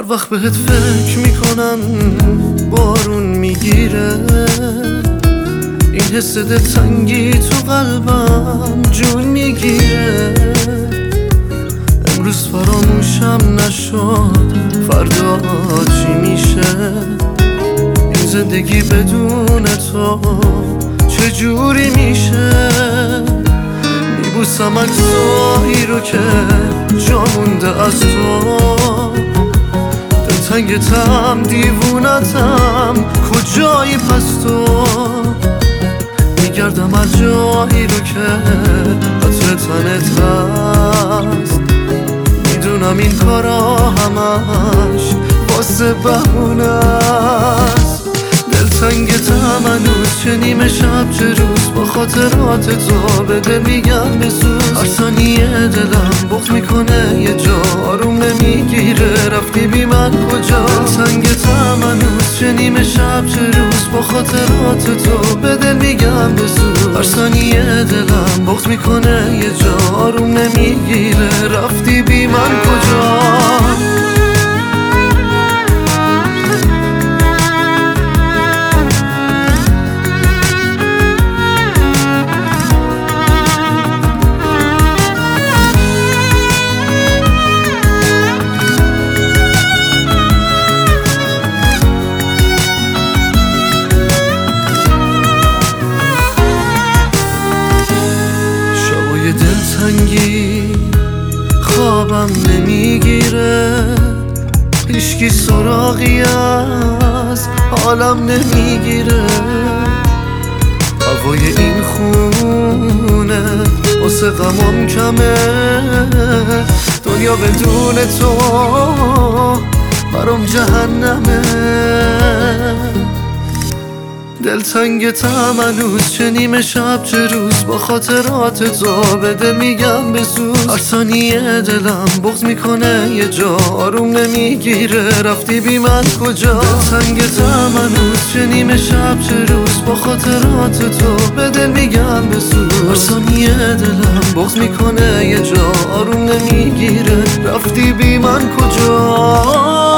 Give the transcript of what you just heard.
وقت بهت فکر میکنم بارون میگیره، این حس دلتنگی تو قلبم جون میگیره. امروز فراموشم نشد فردا چی میشه، این زندگی بدون تو چجوری میشه. میبوسم اجزایی رو که جا مونده از تو، دلتنگتم دیوونتم کجایی پس تو. میگردم از جایی رو که عطر تنت هست، میدونم این کارا همش واسه بهونه است. دلتنگتم هنوز چه نیمه شب چه روز، با خاطرات تو به دل میگم بسوز. هر ثانیه دلم بغض میکنه یه جا، آروم نمیگیره رفتی بی من کجا. دلتنگتم هنوز چه نیمه شب چه روز، با خاطرات تو به دل میگم بسوز. هر ثانیه دلم بغض میکنه یه جا، آروم نمیگیره رفتی بی من کجا. دلتنگی خوابم نمیگیره، هیچکی سراغی از حالم نمیگیره. هوای این خونه واسه غمام کمه، دنیا بدون تو برام جهنمه. دلتنگتم هنوز چه نیمه شب چه روز، با خاطرات تو به دل میگم بسوز. هر ثانیه دلم بغض میکنه یه جا، آروم نمیگیره رفتی بی من کجا. دلتنگتم هنوز چه نیمه شب چه روز، با خاطرات تو به دل میگم بسوز. هر ثانیه دلم بغض میکنه یه جا، آروم نمیگیره رفتی بی من کجا.